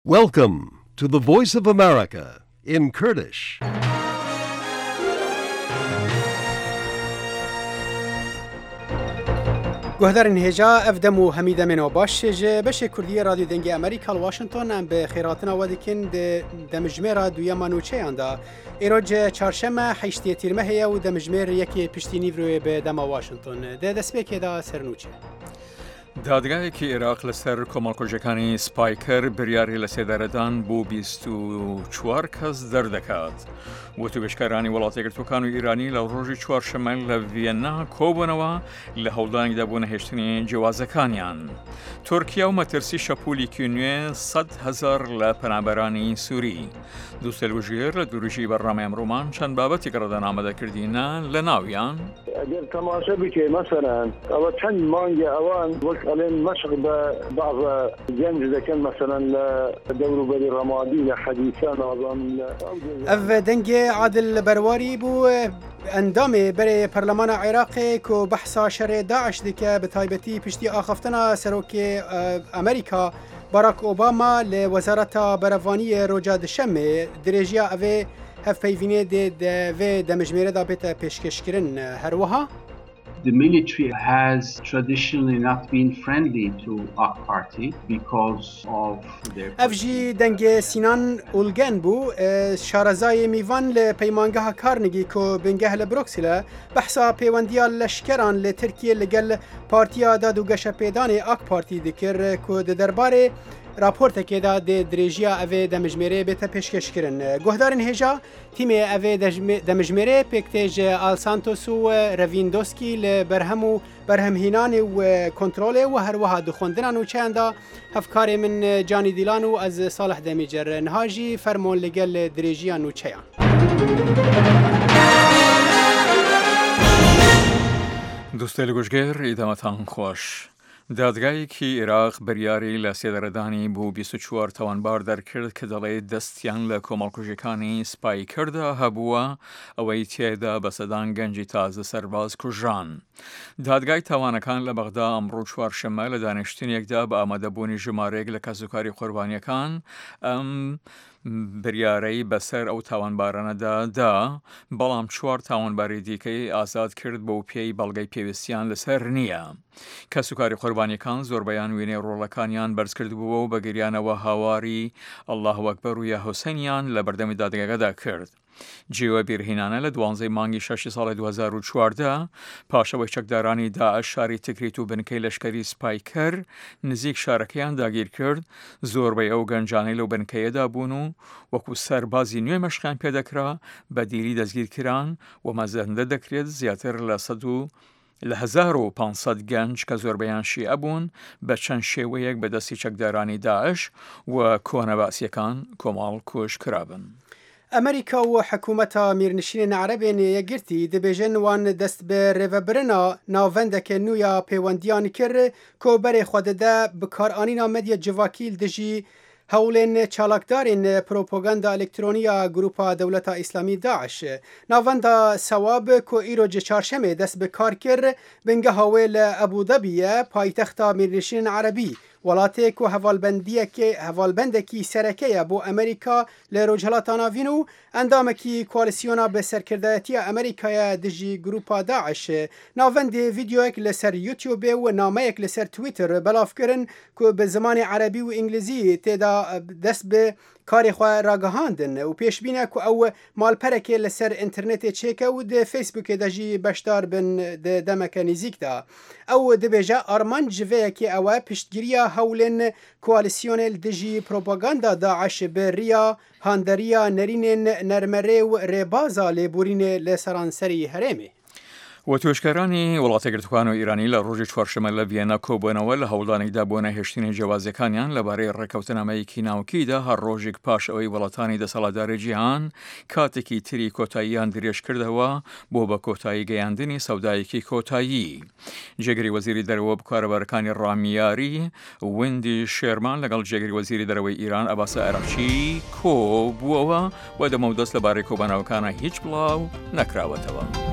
Welcome to the Voice of America in Kurdish. گهدارن هجا افدم و حمیده منو باش بشه کردی رادیو دنگ امریکا واشنطن ام به خیراتنا ودکن دمجمر دویما نوچه اندا ایروج چهارشنبه 8 تیر هي و دمجمر یکی پشتینی رو به دما واشنطن ده دسبه دا سرنوچه دادگایەکی عێراق لەسەر کۆمەڵکۆژیەکانی سپایکەر بریاری لە سێدارەدان بۆ 24 کەس دەردەکات. وتوبێژکارانی وڵاتی یەکگرتووەکان و ئیرانی لە ڕۆژی چوارشەممە لە ڤیەنا کۆبوونەوە لە هەوڵدانیدا بۆ نەهێشتنی جیازەکانیان. تورکیا و مەترسی شەپۆلێکی نوێ 100,000 لە پەنابەرانی سووری. دووسێلوژێر لە دوورژی بەڕامای ئەمڕۆمان چەند بابەتی گەڕەدان ئامادەکردینە لە ناویان. ئەگەر تەماشا بکەی مەسەلەن ئەوە چەند مانگی ئەوان وەک ئەڵێن مەشق بە بەعضە گەنج دەکەن مەسەلەن لە دەوروبەری ڕەمادی لە حەدیثە نازان ئەڤ دەنگێ عادل بەرواری بوو ئەندامێ بەرێ پەرلەمانە عێراقێ کۆ بەحسا شەڕێ داعش دکە بە تایبەتی پشتی ئاخەفتنە سەرۆکێ ئەمریکا باراک ئۆباما لە وەزارەتە بەرەڤانیە ڕۆژا دشەمێ درێژیا ئەvê هەفپەیڤینێ دێ دەمەژمێرەدا بێتە پێشکەشکردن هەروەها The military has traditionally not been friendly to AK Party because of their... افجی دنگ سینان اولگن بو شارزای میوان لپیمانگاه کارنگی که بنگه لبروکسیله بحثا پیوندیا لشکران لترکیه لگل پارتیا دادو گش پیدان AK پارتی دکر که درباره راپورت که دا درێژیا ئەvê دەمژمێرە بێتە پێشکەشکردن. گۆهدارن هێژا تیمێ ئەvê دەمژمێرە پێکتێژ ئالسانتۆس و ڕەڤیندۆسکی لە بەرهەم و بەرهەمهێنانی و کۆنترۆلێ و هەروەها دخۆندنان و چیاندا هەفکارێ من جانی دیلان و ئەز ساڵح دەمیجەر نهاژی فەرمۆن لەگەل درێژیان و چیان. دوستێ لە گۆژگێر ئیدامەتان خۆش. دادگایەکی عێراق بریاری لە سێدەرەدانی بۆ 24 تاوانبار دەرکرد کە دەڵێت دەستیان لە کۆمەڵکۆژیەکانی سپایکەردا هەبووە ئەوەی تێدا بەسەدان گەنجی تازە سەرباز کوژران. دادگای تاوانەکان لە بەغدا ئەمڕۆ چوارشەممە لە دانیشتنیەکدا بە ئامادەبوونی ژمارەیەک لە کەسوکاری قوربانیەکان ئەم بریارەی بەسەر ئەو تاوانبارانەدا دا بەڵام 4 تاوانباری دیکەی ئازاد کرد بۆ پێی بەڵگەی پێویستیان لەسەر نییە. کەسوکاری قوربانیەکان زۆربەیان وێنەی ڕۆڵەکانیان بەرز کردبووە و بەگریانەوە هاواری ئەڵڵاه ئەکبەر و یا حوسێنیان لە بەردەمی دادگاکەدا کرد. جێوە بیرهێنانە لە 12 مانگی 6 ساڵی 2014 پاشەوەی چەکدارانی داعش شاری تکریت و بنکەی لەشکری سپایکەر نزیک شارەکەیان داگیر کرد. زۆربەی ئەو گەنجانەی لەو بنکەیەدا بوون و وەکو سەربازی نوێ مەشقیان پێدەکرا بە دیری دەستگیرکران و مەزەندە دەکرێت زیاتر لە 1500 گەنج کە زۆربەیان شیعە بوون بە چەند شێوەیەک بەدەستی چەکدارانی داعش و کۆنەباسیەکان کۆماڵ کۆش کرابن. ئەمریکا و حکوومەتە میرنشینە عەرەبێن یەکگرتی دەبێژن وان دەست بە ڕێڤەبرنا ناوەندەکە نویا پەیوەندیان کرد کۆبەرێ خوددە بکارانینا مەدیە جڤاکیل دژی هەوڵێن چالاکدارین پرۆپۆگەندا ئەلکترۆنیە گروپا دەوڵەتە ئیسلامی داعش ناوەندا سەواب کۆ ئیرۆج چارشەمێ دەست بە کار کرد بنگە هەوێ لە ئەبودەبیە پایتەختە میرنشین عەرەبی وڵاتێک و هەڤالبەندێکی سەرەکەیە بۆ ئەمریکا لە ڕۆژهەڵاتە ناوین و ئەندامێکی کۆالیسیۆنا بە سەرکردایەتیە ئەمریکایە دژی گروپا داعش ناوەندێ ڤیدیۆیەک لەسەر یوتیوبێ و نامەیەک لەسەر تویتر بەڵافکردن کە بە زمانی عەرەبی و ئینگلیزی تێدا دەست بە کاری خوا ڕاگەهاندن و پێشبینە کو ئەو ماڵپەرێکێ لەسەر ئینترنێتێ چێکە و دە فەیسبووکێ دەژی بەشدار بن دەمەکە نزیکدا ئەو دەبێژە ئارمان جڤەیەکی ئەوە پشتگیریە هەولێن کوالیسیۆنێ دژی پرۆپاگاندا داعش بە ڕیا هاندەریە نەرینێن نەرمەرێ و ڕێبازا لێبورینێ لە سەرانسەری هەرێمێ. وتوێژکارانی وڵاتە یەکگرتووەکان و ئیرانی لە ڕۆژی چوارشەممە لە ڤیەنا کۆبوونەوە لە هەوڵدانێکدا بۆ نەهێشتنی جیازەکانیان لەبارەی ڕێکەوتنامەیەکی ناوکیدا هەر ڕۆژێک پاش ئەوەی وڵاتانی دەسەڵاتداری جیهان کاتێکی تری کۆتاییان درێژ کردەوە بۆ بە کۆتایی گەیاندنی سەودایەکی کۆتایی. جێگری وەزیری دەرەوە بکارەبارەکانی ڕامیاری وندی شێرمان لەگەڵ جێگری وەزیری دەرەوەی ئیران ئەباسە ئەراقچی کۆبووەوە و دەمەودەست لەبارەی کۆبانەوەکانە هیچ بڵاو نەکراوەتەوە.